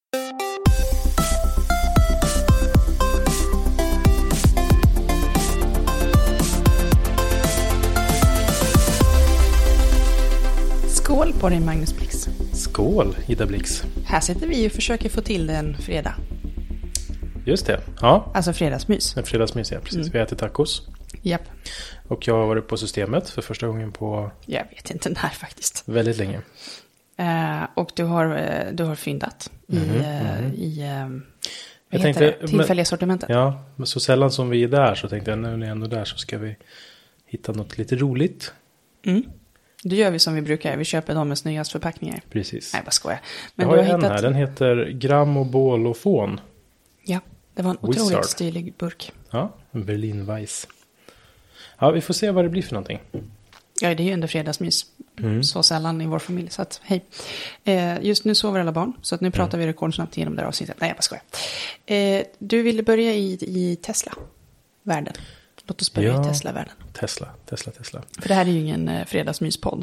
Skål på dig, Magnus Blix. Skål, Ida Blix. Här sitter vi och försöker få till det en fredag. Just det, ja. Alltså fredagsmys. En fredagsmys, ja, precis. Vi äter tacos. Japp. Och jag har varit på Systemet för första gången på... Jag vet inte när faktiskt. Väldigt länge. Och du har fyndat i jag tänkte, tillfälliga sortimentet. Ja, men så sällan som vi är där så tänkte jag nu när jag är ändå där så ska vi hitta något lite roligt. Mm. Då gör vi som vi brukar. Vi köper dem med snyggast förpackningar. Precis. Nej, bara skojar. Men jag har du en här. Den heter Grammobol-ofon. Ja, det var en otroligt stilig burk. Ja, en Berlin-Weiss. Ja, vi får se vad det blir för någonting. Ja, det är ju ändå fredagsmys. Så sällan i vår familj. Så att, hej. Just nu sover alla barn. Så att nu pratar vi rekordsnabbt igenom det här avsnittet. Nej, jag bara skojar. Du ville börja i Tesla-världen. Låt oss börja i Tesla-världen. Tesla. För det här är ju ingen fredagsmyspodd.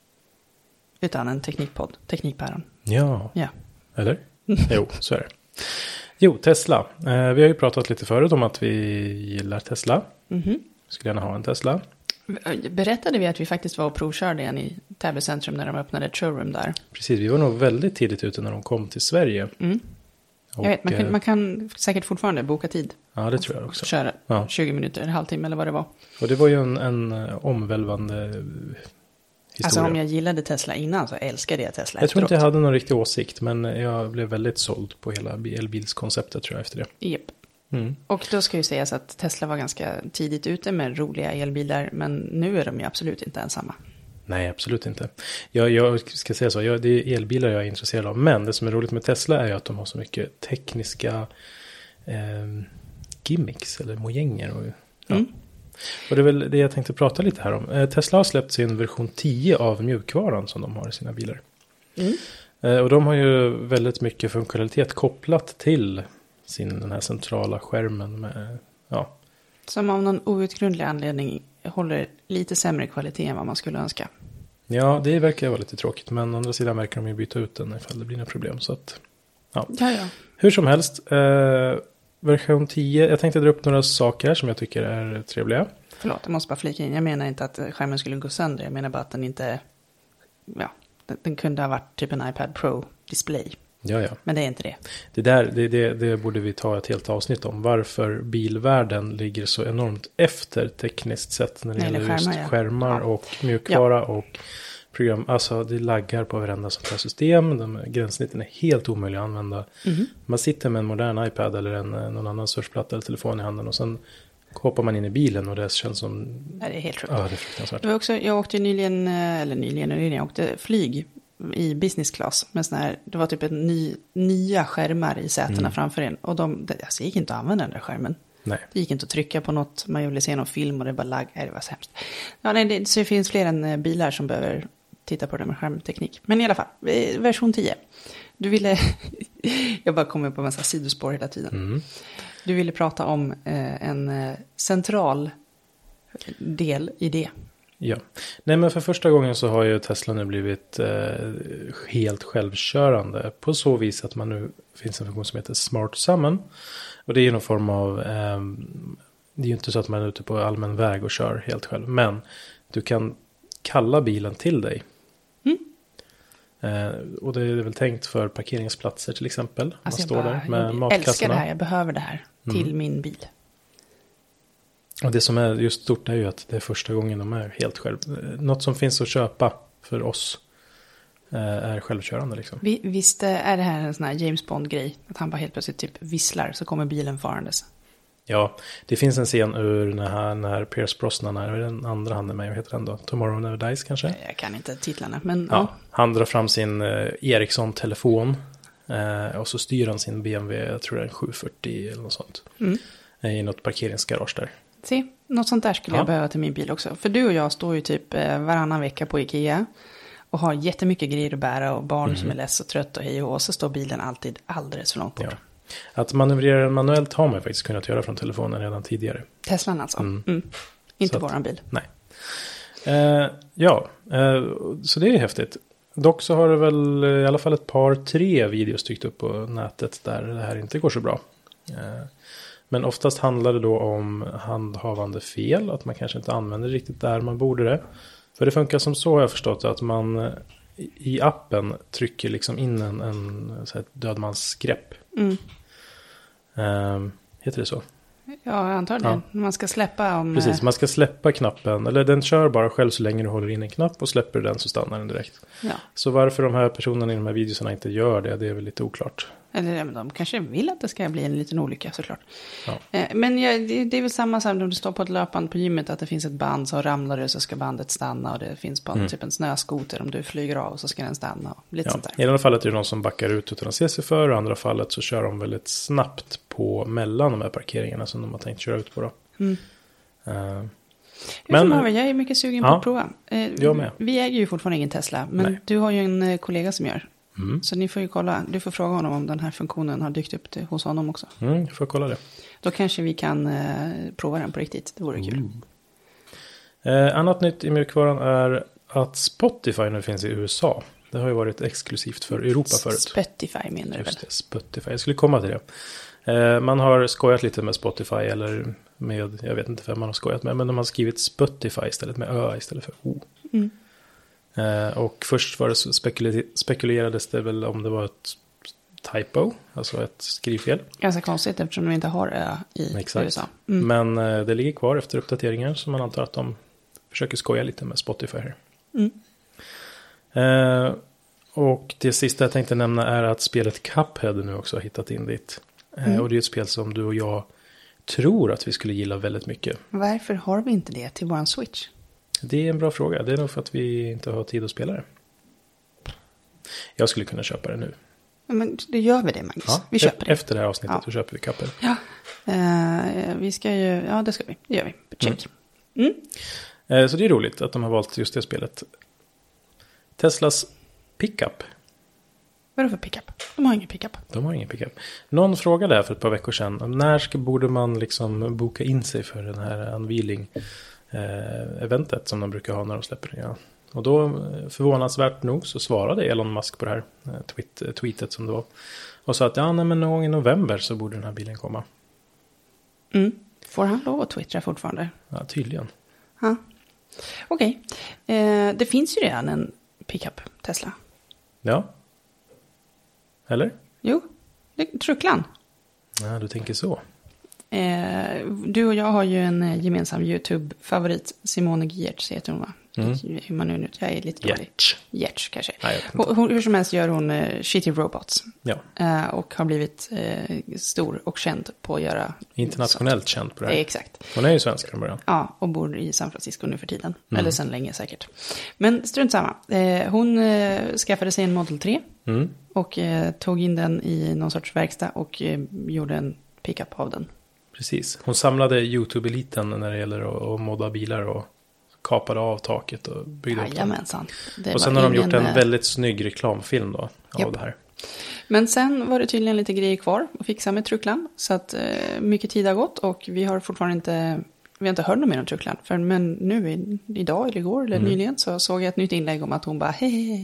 Utan en teknikpodd. Teknikpäron. Ja. Eller? Jo, så är det. Jo, Tesla. Vi har ju pratat lite förut om att vi gillar Tesla. Skulle gärna ha en Tesla. Berättade vi att vi faktiskt var och provkörde en i Täby centrum när de öppnade ett showroom där? Precis, vi var nog väldigt tidigt ute när de kom till Sverige. Och, jag vet, man kan säkert fortfarande boka tid. Ja, det tror jag också. Köra 20 minuter, en halvtimme eller vad det var. Och det var ju en omvälvande historia. Alltså om jag gillade Tesla innan så älskade jag Tesla. Jag tror inte jag hade någon riktig åsikt, men jag blev väldigt såld på hela elbilskonceptet tror jag efter det. Japp. Och då ska ju sägas att Tesla var ganska tidigt ute med roliga elbilar, men nu är de ju absolut inte ensamma. Nej, absolut inte. Jag ska säga så, det är elbilar jag är intresserad av, men det som är roligt med Tesla är ju att de har så mycket tekniska gimmicks eller mojänger. Och det är väl det jag tänkte prata lite här om. Tesla har släppt sin version 10 av mjukvaran som de har i sina bilar. Och de har ju väldigt mycket funktionalitet kopplat till den här centrala skärmen med, som av någon outgrundlig anledning håller lite sämre kvalitet än vad man skulle önska. Ja, det verkar vara lite tråkigt, men å andra sidan verkar de ju byta ut den ifall det blir några problem. Så att, ja. Hur som helst, version 10, jag tänkte dra upp några saker som jag tycker är trevliga. Förlåt, jag måste bara flika in. Jag menar inte att skärmen skulle gå sönder, jag menar bara att den inte, den kunde ha varit typ en iPad Pro display. Ja. Men det är inte det. Det borde vi ta ett helt avsnitt om. Varför bilvärlden ligger så enormt efter tekniskt sett när det gäller just skärmar och mjukvara och program. Alltså det laggar på varenda sånt här system. Gränssnitten är helt omöjliga att använda. Man sitter med en modern iPad eller någon annan surfplatta eller telefon i handen och sen hoppar man in i bilen och det känns som... Nej, det är helt sjukt. Ja, det är fruktansvärt. Det var också, jag åkte nyligen, jag åkte flyg i business class med sån här, det var typ nya skärmar i sätena framför en och det gick inte att använda den där skärmen. Nej. Det gick inte att trycka på något, man ville se någon film och det bara lag, det var så hemskt. Så det finns fler än bilar som behöver titta på det med skärmteknik. Men i alla fall, version 10. Du ville, jag bara kommer på en massa sidospår hela tiden. Du ville prata om en central del i det. Ja, nej men för första gången så har ju Tesla nu blivit helt självkörande på så vis att man nu finns en funktion som heter Smart Summon och det är någon form av det är ju inte så att man är ute på allmän väg och kör helt själv, men du kan kalla bilen till dig. Och det är väl tänkt för parkeringsplatser till exempel. Alltså man står där med matkassorna. Jag älskar det här, jag behöver det här till min bil. Och det som är just stort är ju att det är första gången de är helt själv. Något som finns att köpa för oss är självkörande liksom. Visst är det här en sån här James Bond-grej? Att han bara helt plötsligt typ visslar så kommer bilen farandes. Ja, det finns en scen ur när Pierce Brosnan är den andra handen med, vad heter den då? Tomorrow Never Dies kanske? Jag kan inte titlarna, men ja. Han drar fram sin Ericsson-telefon och så styr han sin BMW, jag tror det är en 740 eller något sånt. I något parkeringsgarage där. Se, något sånt där skulle jag behöva till min bil också. För du och jag står ju typ varannan vecka på Ikea och har jättemycket grejer att bära och barn som är less och trött och hej och så står bilen alltid alldeles för långt bort. Ja. Att manövrera den manuellt har man faktiskt kunnat göra från telefonen redan tidigare. Teslan alltså? Inte våran bil. Nej. Så det är häftigt. Dock så har det väl i alla fall ett par 3 videos dykt upp på nätet där det här inte går så bra. Men oftast handlar det då om handhavande fel. Att man kanske inte använder riktigt där man borde det. För det funkar som så, har jag förstått, att man i appen trycker liksom in en så här dödmansgrepp. Heter det så? Ja, jag antar det. Ja. Man ska släppa om... Precis, man ska släppa knappen. Eller den kör bara själv så länge du håller in en knapp och släpper den så stannar den direkt. Ja. Så varför de här personerna i de här videorna inte gör det är väl lite oklart. Eller de kanske vill att det ska bli en liten olycka såklart. Ja. Men det är väl samma som om du står på ett löpband på gymmet, att det finns ett band, så ramlar du så ska bandet stanna, och det finns på typ en snöskoter, om du flyger av så ska den stanna. Och lite sånt där. I ena fallet är det någon som backar ut utan att se sig för, och i andra fallet så kör de väldigt snabbt på mellan de här parkeringarna som de har tänkt köra ut på då. Men jag är mycket sugen på att prova. Jag med. Vi äger ju fortfarande ingen Tesla, men du har ju en kollega som gör. Så ni får ju kolla, du får fråga honom om den här funktionen har dykt upp hos honom också. Jag får kolla det. Då kanske vi kan prova den på riktigt, det vore kul. Annat nytt i mjukvaran är att Spotify nu finns i USA. Det har ju varit exklusivt för Europa förut. Spotify menar du väl? Just det, Spotify. Jag skulle komma till det. Man har skojat lite med Spotify, eller med, jag vet inte vem man har skojat med, men de har skrivit Spotify istället, med Ö istället för O. Och först var det spekulerades det väl om det var ett typo, alltså ett skrivfel. Ganska konstigt eftersom de inte har Ö i USA. Men det ligger kvar efter uppdateringar, så man antar att de försöker skoja lite med Spotify här. Och det sista jag tänkte nämna är att spelet Cuphead nu också har hittat in dit. Och det är ett spel som du och jag tror att vi skulle gilla väldigt mycket. Varför har vi inte det till våran Switch? Det är en bra fråga. Det är nog för att vi inte har tid att spela det. Jag skulle kunna köpa det nu. Men då gör vi det, Magnus. Ja, vi köper det. Efter det här avsnittet så köper vi Cuphead. Ja, vi ska ju... Ja, det ska vi. Det gör vi. Check. Så det är roligt att de har valt just det spelet. Teslas pickup. Vad är det för pickup? De har ingen pickup. Någon frågade här för ett par veckor sedan. När borde man liksom boka in sig för den här unveiling-eventet som de brukar ha när de släpper det? Ja. Och då, förvånansvärt nog, så svarade Elon Musk på det här tweetet som det var. Och sa att men någon gång i november så borde den här bilen komma. Får han lov att twittra fortfarande? Ja, tydligen. Ja. Okej. Det finns ju redan en pickup Tesla. Ja. Eller? Jo, trucklan. Ja, du tänker så. Du och jag har ju en gemensam YouTube-favorit. Simone Giertz heter hon, va? Hur man nu, jag är lite dålig. Giertz kanske. Nej, hur som helst gör hon Shitty Robots. Ja. Och har blivit stor och känd på att göra... Internationellt känd på det här. Exakt. Hon är ju svensk från början. Ja, och bor i San Francisco nu för tiden. Eller sedan länge säkert. Men strunt samma. Hon skaffade sig en Model 3. Och tog in den i någon sorts verkstad och gjorde en pickup av den. Precis. Hon samlade YouTube-eliten när det gäller att modda bilar och kapade av taket och byggde upp den. Och sen har de gjort en väldigt snygg reklamfilm då av det här. Men sen var det tydligen lite grejer kvar att fixa med trucklan. Så att mycket tid har gått och vi har fortfarande inte hört något mer om trucklan. Men nu idag eller igår eller nyligen så såg jag ett nytt inlägg om att hon bara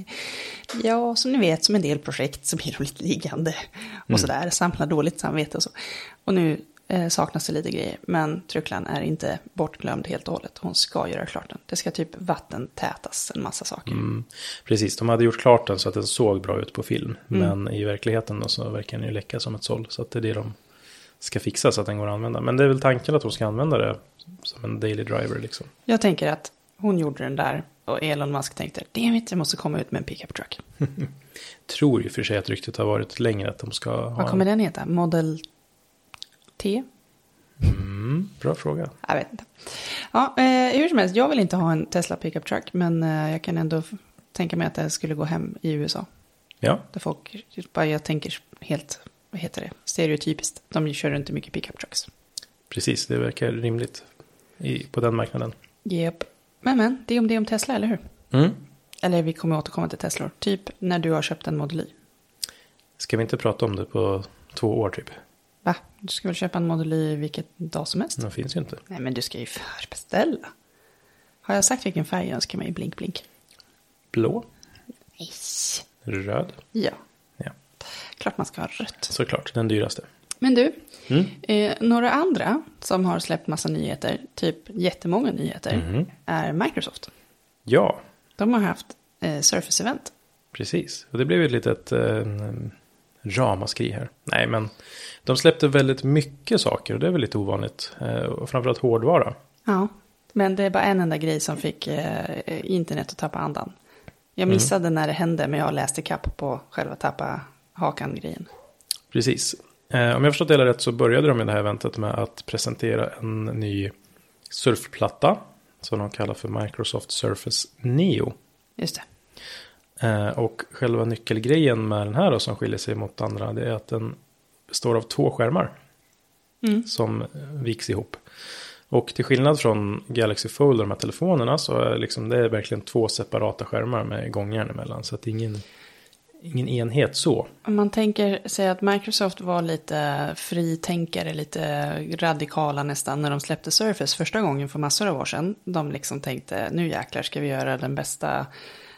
ja, som ni vet, som en del projekt så blir de lite liggande och sådär, samlar dåligt samvete och så. Och nu saknas det lite grejer, men trucklan är inte bortglömd helt och hållet. Hon ska göra klart den. Det ska typ vattentätas en massa saker. Precis, de hade gjort klart den så att den såg bra ut på film. Men i verkligheten då så verkar den ju läcka som ett såll. Så att det är det de ska fixa så att den går att använda. Men det är väl tanken att de ska använda det som en daily driver liksom. Jag tänker att hon gjorde den där och Elon Musk tänkte, det måste komma ut med en pickup truck. Tror ju för sig att ryktet har varit längre att de ska ha... Vad kommer den heta? Model T? Bra fråga. Jag vet inte. Ja, hur som helst, jag vill inte ha en Tesla pickup truck, men jag kan ändå tänka mig att det skulle gå hem i USA. Ja. Där folk, jag tänker helt, vad heter det, stereotypiskt. De kör inte mycket pickup trucks. Precis, det verkar rimligt på den marknaden. Japp. Men, det är om Tesla, eller hur? Eller vi kommer återkomma till Tesla. Typ när du har köpt en Model Y. Ska vi inte prata om det på 2 år typ? Va? Du ska väl köpa en Model Y vilket dag som helst? Det finns ju inte. Nej, men du ska ju förbeställa. Har jag sagt vilken färg jag önskar mig? Blink, blink. Blå? Nej. Röd? Ja. Ja. Klart man ska ha rött. Såklart, den dyraste. Men du, några andra som har släppt massa nyheter, typ jättemånga nyheter, är Microsoft. Ja. De har haft Surface-event. Precis, och det blev ju ett litet ramaskri här. Nej, men de släppte väldigt mycket saker och det är väl lite ovanligt. Och framförallt hårdvara. Ja, men det är bara en enda grej som fick internet att tappa andan. Jag missade när det hände, men jag läste kapp på själva tappa hakan-grejen. Precis. Om jag förstått det hela rätt så började de i det här eventet med att presentera en ny surfplatta som de kallar för Microsoft Surface Neo. Just det. Och själva nyckelgrejen med den här då, som skiljer sig mot andra, det är att den består av 2 skärmar som viks ihop. Och till skillnad från Galaxy Fold, de här telefonerna, så är liksom, det är verkligen 2 separata skärmar med gångjärn emellan. Så att det är ingen enhet så. Om man tänker sig att Microsoft var lite fritänkare, lite radikala nästan när de släppte Surface första gången för massor av år sedan. De liksom tänkte, nu jäklar ska vi göra den bästa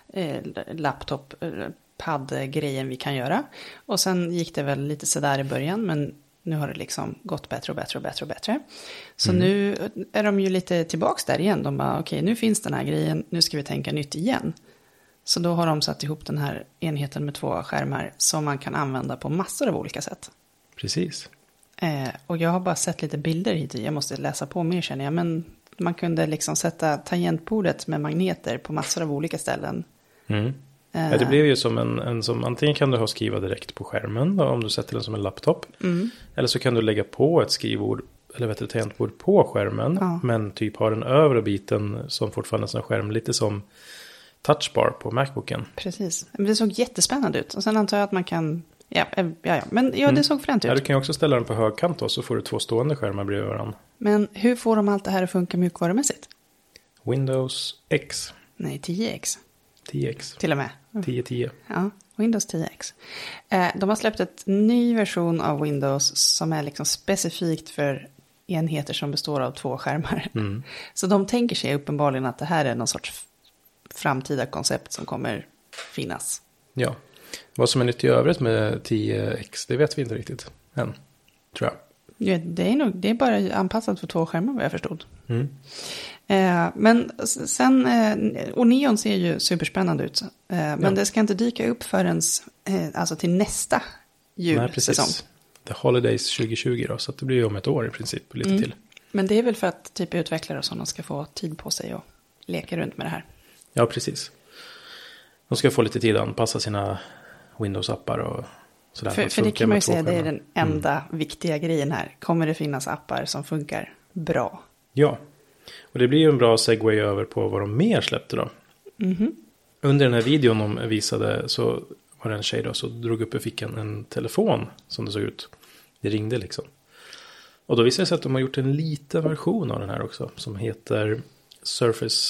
laptop-padd-grejen vi kan göra. Och sen gick det väl lite sådär i början, men nu har det liksom gått bättre och bättre och bättre och bättre. Så nu är de ju lite tillbaks där igen. De bara, okej, nu finns den här grejen, nu ska vi tänka nytt igen. Så då har de satt ihop den här enheten med 2 skärmar som man kan använda på massor av olika sätt. Precis. Och jag har bara sett lite bilder hit. Jag måste läsa på mer, känner jag. Men man kunde liksom sätta tangentbordet med magneter på massor av olika ställen. Ja, det blev ju som en som antingen kan du ha skriva direkt på skärmen då, om du sätter den som en laptop. Eller så kan du lägga på ett skrivbord eller ett tangentbord på skärmen. Men typ har den övre biten som fortfarande är en skärm, lite som touchbar på MacBooken. Precis. Men det såg jättespännande ut. Och sen antar jag att man kan... Ja. Men det såg fränt ut. Ja, du kan ju också ställa den på högkant då, så får du 2 stående skärmar bredvid varandra. Men hur får de allt det här att funka mjukvarumässigt? Windows X. Nej, 10X. 10X. Till och med. 10. Ja, Windows 10X. De har släppt ett ny version av Windows som är liksom specifikt för enheter som består av 2 skärmar. Så de tänker sig uppenbarligen att det här är någon sorts framtida koncept som kommer finnas. Ja. Vad som är nytt i övrigt med 10X, det vet vi inte riktigt än, tror jag. Ja, det är bara anpassat för 2 skärmar, vad jag förstod. Men sen, och Neon ser ju superspännande ut. Men det ska inte dyka upp förrän alltså till nästa julsäsong. Nej, The Holidays 2020 då, så det blir ju om ett år i princip, lite till. Men det är väl för att typ utvecklare och sådana ska få tid på sig och leka runt med det här. Ja, precis. De ska få lite tid att anpassa sina Windows-appar och sådär. För det kan man ju säga, det är den enda viktiga grejen här. Kommer det finnas appar som funkar bra? Ja, och det blir ju en bra segway över på vad de mer släppte då. Under den här videon de visade så var det en tjej då som drog upp i fickan en telefon som det såg ut. Det ringde liksom. Och då visade det sig att de har gjort en liten version av den här också som heter Surface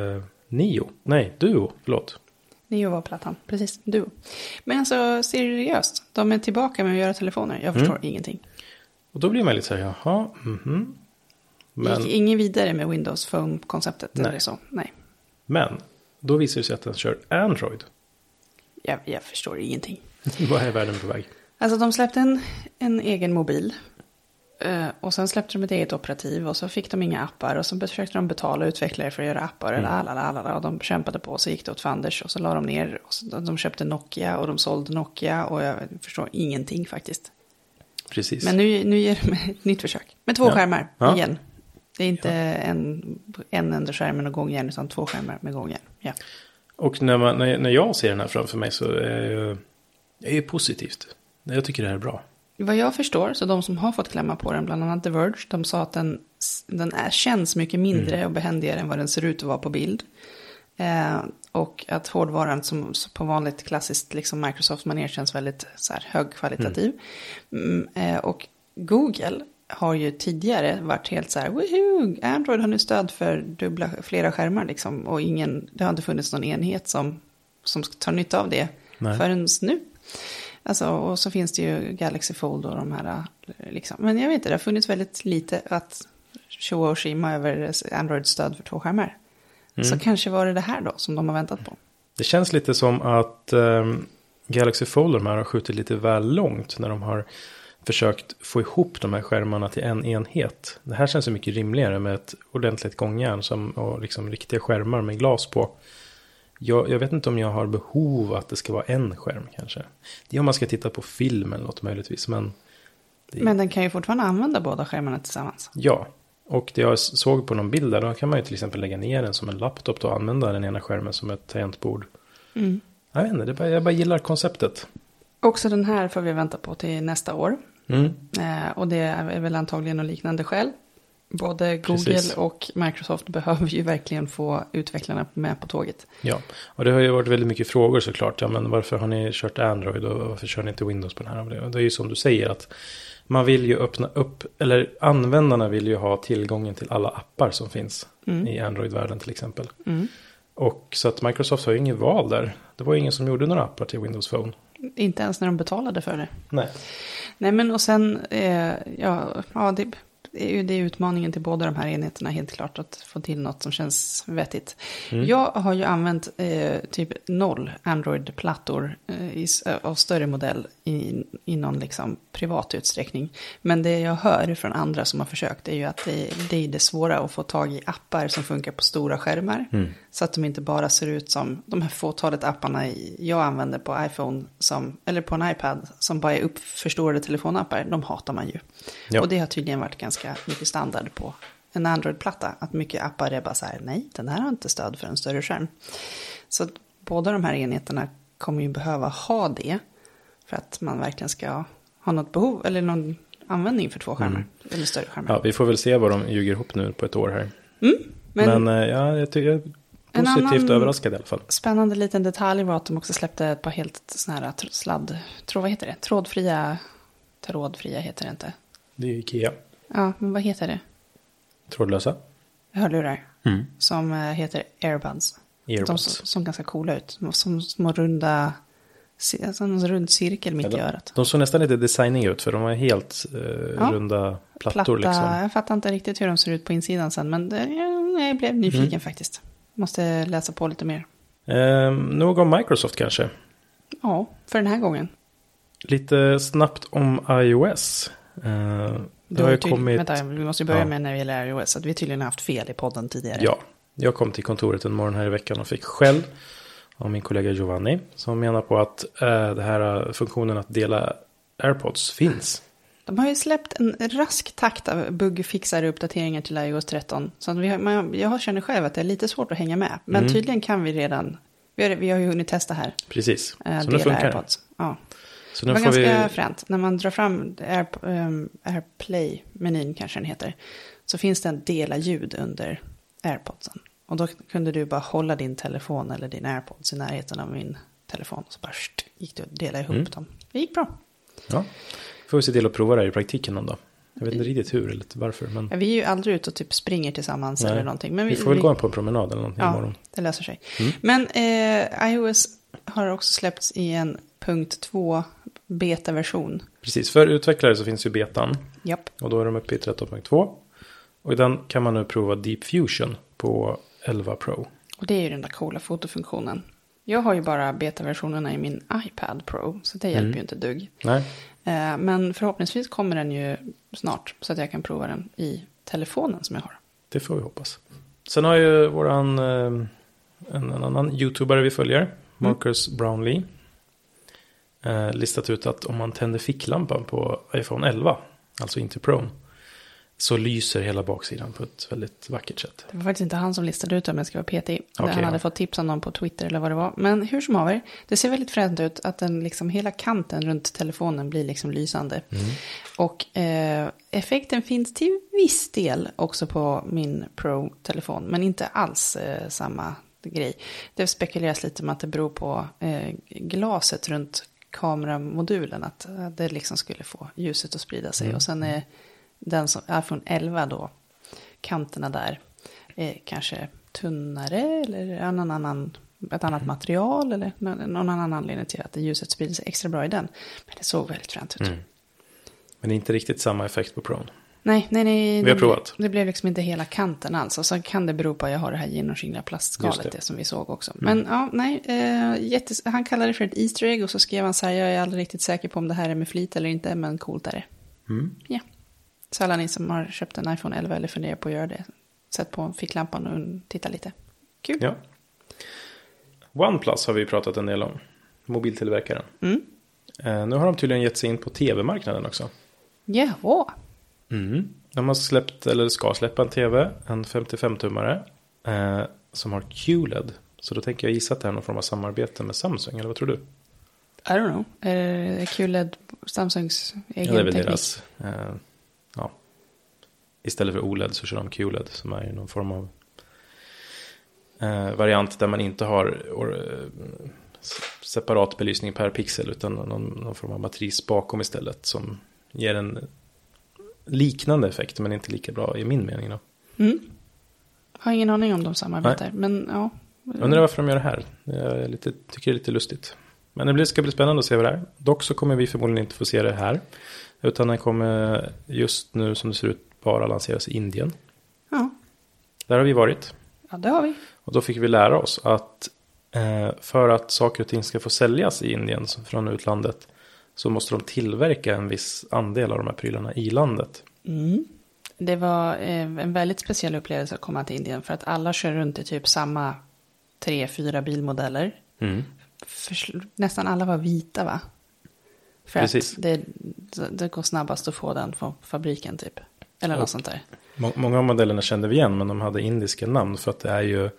Duo, förlåt. Neo var plattan, precis, Duo. Men alltså, seriöst, de är tillbaka med att göra telefoner. Jag förstår ingenting. Och då blir man lite så här, jaha, Men ingen vidare med Windows Phone-konceptet eller så, nej. Men, då visar det sig att den kör Android. Jag förstår ingenting. Vad är världen på väg? Alltså, de släppte en egen mobil. Och sen släppte de ett eget operativ och så fick de inga appar och så försökte de betala utvecklare för att göra appar och de kämpade på och så gick det åt fanders och så la de ner och så, de köpte Nokia och de sålde Nokia och jag förstår ingenting faktiskt. Precis. Men nu ger de ett nytt försök med 2 skärmar igen. Det är inte en enda skärm med gångjärn utan 2 skärmar med gångjärn. Ja. Och när jag ser den här framför mig så är jag positivt. Jag tycker det här är bra. Vad jag förstår, så de som har fått klämma på den, bland annat The Verge, de sa att den känns mycket mindre och behändigare än vad den ser ut att vara på bild. Och att hårdvaran som på vanligt klassiskt liksom Microsoft-manér känns väldigt så här, högkvalitativ. Och Google har ju tidigare varit helt så här, woohoo, Android har nu stöd för flera skärmar liksom, och det har inte funnits någon enhet som tar nytta av det förrän nu. Alltså, och så finns det ju Galaxy Fold och de här liksom. Men jag vet inte, det har funnits väldigt lite att showa och shima över Android-stöd för 2 skärmar. Så kanske var det här då som de har väntat på. Det känns lite som att Galaxy Fold de här har skjutit lite väl långt när de har försökt få ihop de här skärmarna till en enhet. Det här känns så mycket rimligare med ett ordentligt gångjärn och liksom riktiga skärmar med glas på. Jag vet inte om jag har behov att det ska vara en skärm kanske. Det är om man ska titta på film eller något möjligtvis. Men den kan ju fortfarande använda båda skärmarna tillsammans. Ja, och det jag såg på någon bild där, då kan man ju till exempel lägga ner den som en laptop och använda den ena skärmen som ett tangentbord. Jag vet inte, jag bara gillar konceptet. Också den här får vi vänta på till nästa år. Och det är väl antagligen något liknande skäl. Både Google och Microsoft behöver ju verkligen få utvecklarna med på tåget. Ja, och det har ju varit väldigt mycket frågor såklart. Ja, men varför har ni kört Android och varför kör ni inte Windows på den här? Det är ju som du säger att man vill ju öppna upp, eller användarna vill ju ha tillgången till alla appar som finns i Android-världen till exempel. Och så att Microsoft har ju ingen val där. Det var ju ingen som gjorde några appar till Windows Phone. Inte ens när de betalade för det. Nej, men och sen, det är utmaningen till båda de här enheterna helt klart att få till något som känns vettigt. Jag har ju använt typ 0 Android-plattor av större modell i någon liksom privat utsträckning. Men det jag hör från andra som har försökt är ju att det är det svåra att få tag i appar som funkar på stora skärmar. Så att de inte bara ser ut som de här fåtalet apparna jag använder på iPhone eller på en iPad som bara är uppförstorade telefonappar. De hatar man ju. Ja. Och det har tydligen varit ganska mycket standard på en Android-platta. Att mycket appar är bara så här, nej, den här har inte stöd för en större skärm. Så att båda de här enheterna kommer ju behöva ha det. För att man verkligen ska ha något behov eller någon användning för 2 skärmar. Eller större skärmar. Ja, vi får väl se vad de ljuger ihop nu på ett år här. Men jag tycker jag är positivt överraskad i alla fall. Spännande liten detalj var att de också släppte ett par helt såna här vad heter det? Trådfria heter det inte. Det är Ikea. Ja, men vad heter det? Trådlösa. Hörlurar. Som heter Airbuds. De som ganska coola ut. Som små runda, en rund cirkel mitt i örat. De såg nästan lite designiga ut för de var helt runda plattor. Liksom. Jag fattar inte riktigt hur de ser ut på insidan sen. Men jag blev nyfiken faktiskt. Måste läsa på lite mer. Nog om Microsoft kanske? Ja, för den här gången. Lite snabbt om iOS. Det har ju kommit... Vänta, vi måste börja med när det gäller iOS. Att vi tydligen har haft fel i podden tidigare. Ja, jag kom till kontoret en morgon här i veckan och fick skäll av min kollega Giovanni. Som menar på att det här funktionen att dela AirPods finns. De har ju släppt en rask takt av bugfixare uppdateringar till iOS 13. Så att jag känner själv att det är lite svårt att hänga med. Men tydligen kan vi redan... Vi har ju hunnit testa här. Precis, så nu funkar AirPods. Ja. Så det var ganska fränt. När man drar fram AirPlay-menyn kanske den heter. Så finns det en dela ljud under AirPodsen. Och då kunde du bara hålla din telefon eller din AirPods i närheten av min telefon. Och så bara gick du och delade ihop dem. Det gick bra. Ja, får vi se till att prova det här i praktiken någon dag. Jag vet inte riktigt hur eller varför. Men... Ja, vi är ju aldrig ute och typ springer tillsammans eller någonting. Men vi får väl gå på en promenad eller någonting imorgon. Ja, det löser sig. Men iOS har också släppts i en .2 beta-version. Precis, för utvecklare så finns ju betan. Japp. Och då är de uppe i 13.2. Och i den kan man nu prova Deep Fusion på 11 Pro. Och det är ju den där coola fotofunktionen. Jag har ju bara beta-versionerna i min iPad Pro. Så det hjälper ju inte dugg. Nej. Men förhoppningsvis kommer den ju snart. Så att jag kan prova den i telefonen som jag har. Det får vi hoppas. Sen har ju en annan YouTubare vi följer. Marcus Brownlee. Listat ut att om man tänder ficklampan på iPhone 11. Alltså inte Pro. Så lyser hela baksidan på ett väldigt vackert sätt. Det var faktiskt inte han som listade ut om jag ska vara petig. Okay, han hade fått tips om någon på Twitter eller vad det var. Men hur som haver, det ser väldigt fränt ut att den liksom, hela kanten runt telefonen blir liksom lysande. Och effekten finns till viss del också på min Pro-telefon. Men inte alls samma grej. Det spekuleras lite om att det beror på glaset runt kameramodulen. Att det liksom skulle få ljuset att sprida sig. Och sen är den som iPhone 11 då, kanterna där är kanske tunnare eller ett annat material eller någon annan anledning till att ljuset sprider sig extra bra i den. Men det såg väldigt fränt ut. Men det är inte riktigt samma effekt på Pro. Nej. Vi har provat. Det blev liksom inte hela kanten alls. Och så kan det bero på att jag har det här genomskinliga plastskalet, det som vi såg också. Men ja, nej. Han kallade det för ett Easter egg och så skrev han så här, jag är aldrig riktigt säker på om det här är med flit eller inte, men coolt är det. Ja. Så alla ni som har köpt en iPhone 11 eller funderar på att göra det, sätt på ficklampan och titta lite. Kul. Ja. OnePlus har vi pratat en del om. Mobiltillverkaren. Nu har de tydligen gett sig in på tv-marknaden också. Ja. De har släppt, eller ska släppa en tv, en 55-tummare som har QLED. Så då tänker jag gissa att det är någon form av samarbete med Samsung, eller vad tror du? I don't know. Är QLED Samsungs egen det är väl teknik? deras, istället för OLED så kör de QLED som är någon form av variant där man inte har separat belysning per pixel utan någon form av matris bakom istället som ger en liknande effekt men inte lika bra i min mening då. Har ingen aning om de samarbetar. Nej. Men ja. Jag undrar varför de gör det här. Jag tycker det är lite lustigt. Men det ska bli spännande att se vad det är. Dock så kommer vi förmodligen inte få se det här. Utan den kommer just nu som det ser ut bara lanseras i Indien. Ja. Där har vi varit. Ja, det har vi. Och då fick vi lära oss att för att saker och ting ska få säljas i Indien från utlandet så måste de tillverka en viss andel av de här prylarna i landet. Det var en väldigt speciell upplevelse att komma till Indien för att alla kör runt i typ samma 3-4 bilmodeller. Nästan alla var vita, va? För precis. Att det går snabbast att få den från fabriken typ. Eller något sånt där. Många av modellerna kände vi igen men de hade indiska namn för att det är ju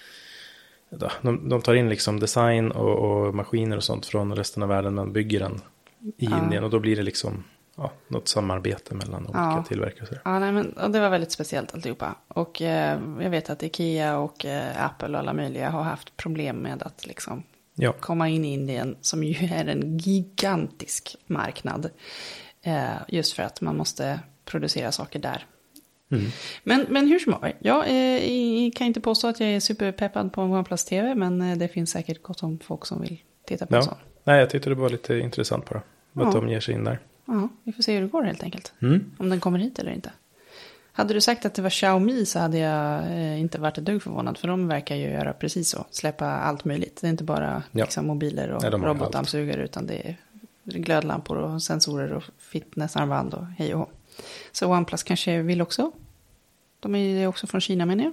de tar in liksom design och maskiner och sånt från resten av världen men bygger den i Indien och då blir det liksom något samarbete mellan olika tillverkare. Ja, nej, men och det var väldigt speciellt alltihopa. Och jag vet att Ikea och Apple och alla möjliga har haft problem med att liksom komma in i Indien som ju är en gigantisk marknad. Just för att man måste producera saker där. Men hur som helst, jag kan inte påstå att jag är superpeppad på en OnePlus TV, men det finns säkert gott om folk som vill titta på så. Nej, jag tyckte det var lite intressant bara. Att de ger sig in där. Ja, vi får se hur det går helt enkelt. Om den kommer hit eller inte. Hade du sagt att det var Xiaomi så hade jag inte varit ett dugg förvånad. För de verkar ju göra precis så. Släppa allt möjligt. Det är inte bara liksom, mobiler och robotdammsugare utan det är glödlampor och sensorer och fitnessarmband och hej och hå. Så OnePlus kanske vill också. De är också från Kina, menar jag.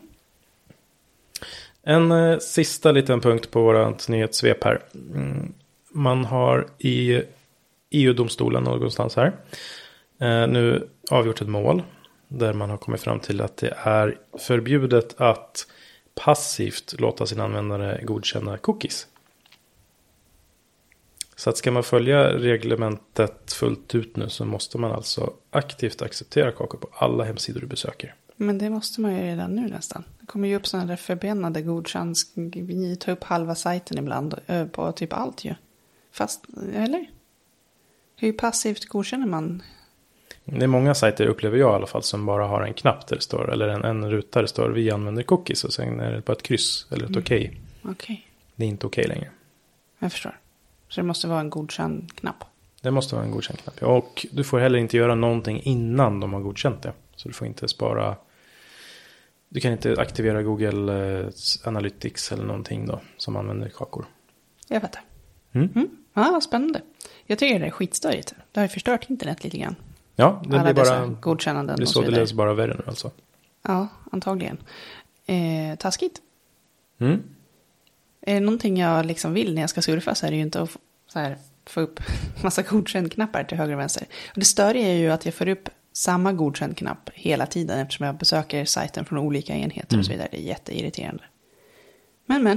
En sista liten punkt på vårt nyhetssvep här. Man har i EU-domstolen någonstans här nu avgjort ett mål där man har kommit fram till att det är förbjudet att passivt låta sin användare godkänna cookies. Så att ska man följa reglementet fullt ut nu så måste man alltså aktivt acceptera kakor på alla hemsidor du besöker. Men det måste man ju redan nu nästan. Det kommer ju upp sådana där förbenade godkänns. Vi tar upp halva sajten ibland på typ allt ju. Fast, eller? Hur passivt godkänner man? Det är många sajter upplever jag i alla fall som bara har en knapp där det står. Eller en ruta där det står vi använder cookies och sen är det bara ett kryss eller ett okej. Okej. Det är inte okej längre. Jag förstår. Så det måste vara en godkänd knapp. Det måste vara en godkänd knapp. Ja. Och du får heller inte göra någonting innan de har godkänt det. Så du får inte spara. Du kan inte aktivera Google Analytics eller någonting då som använder kakor. Jag fattar. Ja, spännande. Jag tycker det är skitstörigt. Det har ju förstört internet lite grann. Ja, det alla blir bara godkännanden det är så det läser bara värre nu alltså. Ja, antagligen. Taskigt. Är det någonting jag liksom vill när jag ska surfa så är det ju inte att få upp massa godkänd-knappar till höger och vänster. Och det störiga är ju att jag får upp samma godkänd-knapp hela tiden eftersom jag besöker sajten från olika enheter och så vidare. Det är jätteirriterande. Men.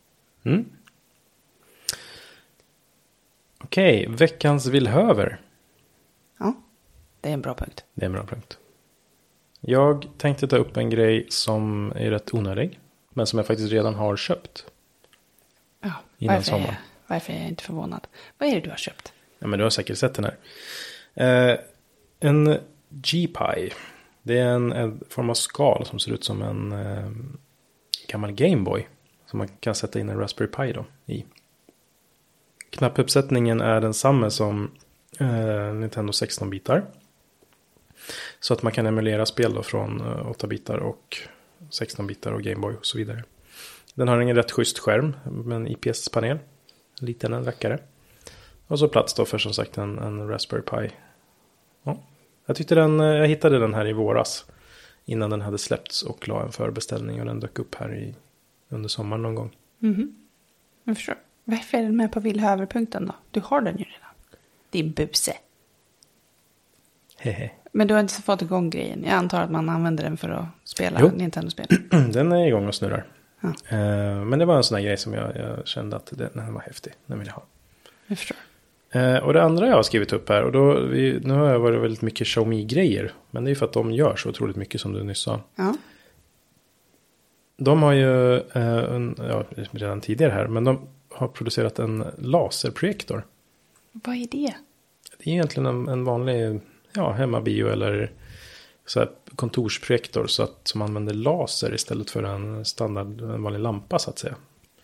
Okej, veckans villhöver. Ja, det är en bra punkt. Det är en bra punkt. Jag tänkte ta upp en grej som är rätt onödig. Men som jag faktiskt redan har köpt. Ja, innan sommaren. Varför är jag inte förvånad? Vad är det du har köpt? Ja, men du har säkert sett den här. En G-Pi. Det är en form av skal som ser ut som en gammal Gameboy. Som man kan sätta in en Raspberry Pi då i. Knappuppsättningen är densamma som Nintendo 16-bitar. Så att man kan emulera spel då från 8-bitar och 16-bitar och Game Boy och så vidare. Den har en rätt schysst skärm med en IPS-panel. En liten rackare. Och så plats då för som sagt en Raspberry Pi. Ja. Jag hittade den här i våras. Innan den hade släppts och la en förbeställning. Och den dök upp här under sommaren någon gång. Jag förstår. Varför är den med på Villhöver-punkten då? Du har den ju redan. Din buse. Hehe. Men du har inte fått igång grejen. Jag antar att man använder den för att spela Nintendo-spel. Den är igång och snurrar. Ja. Men det var en sån här grej som jag kände att den var häftig. Den vill jag ha. Jag förstår. Och det andra jag har skrivit upp här. Och nu har jag varit väldigt mycket Xiaomi-grejer. Men det är ju för att de gör så otroligt mycket som du nyss sa. Ja. De har ju redan tidigare här. Men de har producerat en laserprojektor. Vad är det? Det är egentligen en vanlig hemmabio eller så här kontorsprojektor som använder laser istället för en vanlig lampa så att säga.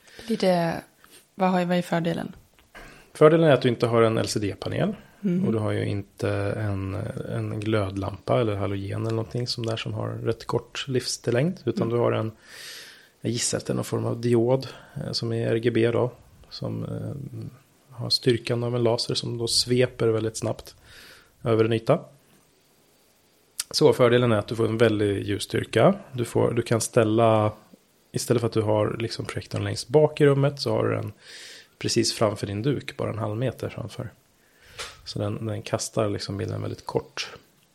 Vad är fördelen? Fördelen är att du inte har en LCD-panel och du har ju inte en glödlampa eller halogen eller någonting som har rätt kort livslängd utan du har jag gissar att det är någon form av diod som är RGB då som har styrkan av en laser som då sveper väldigt snabbt över en yta. Så fördelen är att du får en väldig ljusstyrka. Du kan ställa, istället för att du har liksom projektorn längst bak i rummet så har du den precis framför din duk, bara en halv meter framför. Så den kastar liksom bilden väldigt kort.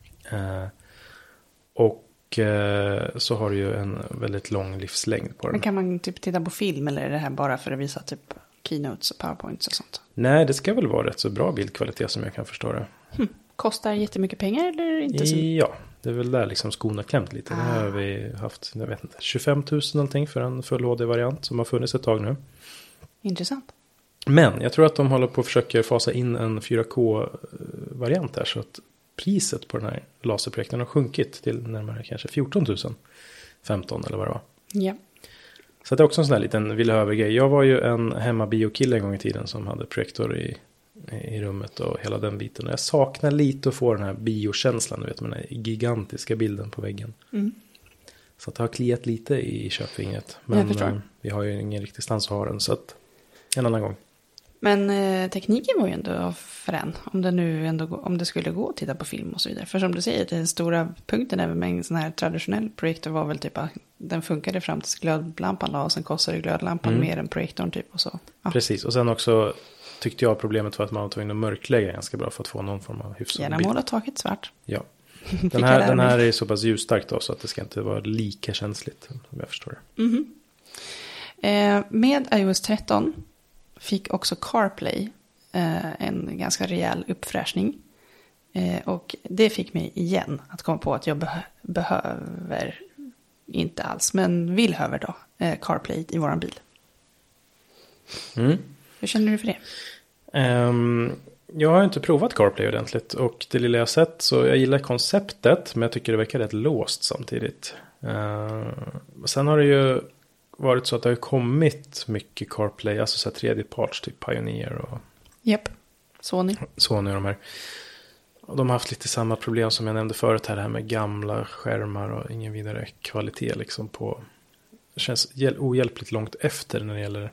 Så har du ju en väldigt lång livslängd på den. Men kan man typ titta på film eller är det här bara för att visa typ keynotes och powerpoints och sånt? Nej, det ska väl vara rätt så bra bildkvalitet som jag kan förstå det. Kostar jättemycket pengar eller inte så? Ja, det är väl där liksom skon har klämt lite. Nu har vi haft, 25 000 någonting för en full HD-variant som har funnits ett tag nu. Intressant. Men jag tror att de håller på att försöka fasa in en 4K-variant där så att priset på den här laserprojektorn har sjunkit till närmare kanske 14 000. 15 eller vad det var. Ja. Så det är också en sån här liten Villhöver-grej. Jag var ju en hemmabiokille en gång i tiden som hade projektor i rummet och hela den biten. Och jag saknar lite att få den här biokänslan, du vet, med den här gigantiska bilden på väggen. Så att det har kliat lite i köpfingret. Men vi har ju ingen riktig stans att ha den, så att en annan gång. Men tekniken var ju ändå frän. Om det skulle gå att titta på film och så vidare. För som du säger, den stora punkten även med en sån här traditionell projektor var väl typ att den funkade fram tills glödlampan la och sen kostade glödlampan mer än projektorn typ och så. Ja. Precis, och sen också tyckte jag problemet var att man var tvungen att mörklägga ganska bra för att få någon form av hyfsad bild. Gärna måla taket svart. Ja. Den här är så pass ljusstark då så att det ska inte vara lika känsligt om jag förstår det. Med iOS 13 fick också CarPlay en ganska rejäl uppfräschning. Och det fick mig igen att komma på att jag behöver, inte alls, men vill höra då CarPlay i våran bil. Hur känner du för det? Jag har inte provat CarPlay ordentligt och det lilla jag sett så jag gillar konceptet men jag tycker det verkar rätt låst samtidigt. Sen har det ju varit så att det har kommit mycket CarPlay, alltså så här tredjeparts typ Pioneer och Sony och de här. Och de har haft lite samma problem som jag nämnde förut här med gamla skärmar och ingen vidare kvalitet liksom på. Det känns ohjälpligt långt efter när det gäller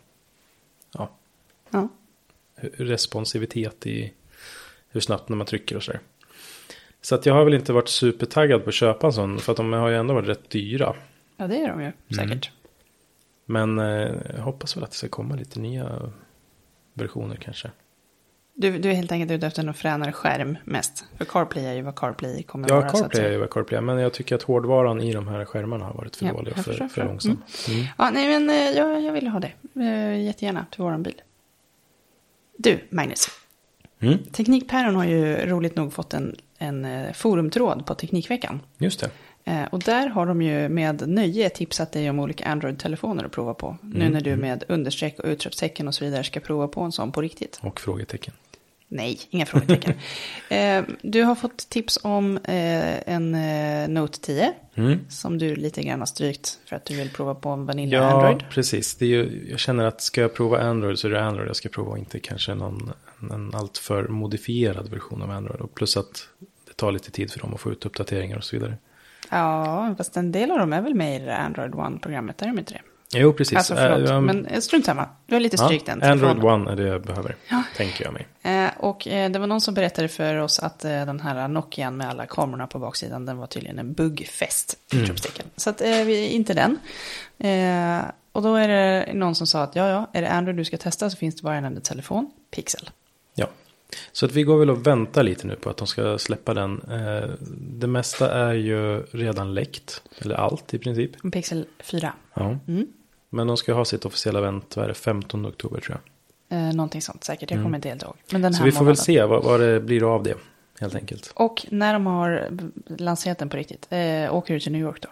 responsivitet i hur snabbt när man trycker och så där. Så att jag har väl inte varit supertaggad på att köpa en sån för att de har ju ändå varit rätt dyra. Ja, det är de ju, säkert. Men jag hoppas väl att det ska komma lite nya versioner kanske. Du är helt enkelt ute efter en fränare skärm mest. För CarPlay är ju vad CarPlay kommer vara. Ja, CarPlay är ju vad CarPlay är. Men jag tycker att hårdvaran i de här skärmarna har varit för dålig och för långsam. Ja, nej men jag vill ha det. Jättegärna till våran bil. Du, Magnus. Teknikpäron har ju roligt nog fått en forumtråd på Teknikveckan. Just det. Och där har de ju med nöje tipsat dig om olika Android-telefoner att prova på. Nu när du med understreck och utropstecken och så vidare ska prova på en sån på riktigt. Och frågetecken. Nej, inga frågetecken. Du har fått tips om en Note 10 som du lite grann har strykt för att du vill prova på en Vanilla Android. Ja, precis. Det är ju, jag känner att ska jag prova Android så är det Android jag ska prova och inte kanske en alltför modifierad version av Android. Och plus att det tar lite tid för dem att få ut uppdateringar och så vidare. Ja, fast en del av dem är väl med i det Android One-programmet, är de inte det? Jo, precis. Alltså förlåt, men strunt samma. Du har lite strykt den. Android One är det jag behöver, tänker jag mig. Och det var någon som berättade för oss att den här Nokian med alla kamerorna på baksidan, den var tydligen en buggfest. Så att inte den. Och då är det någon som sa att ja, är det Android du ska testa så finns det bara en enda telefon, Pixel. Ja, så att vi går väl och väntar lite nu på att de ska släppa den. Det mesta är ju redan läckt, eller allt i princip. Pixel 4. Ja. Men de ska ha sitt officiella event, 15 oktober tror jag. Någonting sånt säkert, jag kommer inte helt ihåg. Men den här så vi får väl se vad det blir av det, helt enkelt. Och när de har lanserat den på riktigt, åker du till New York då?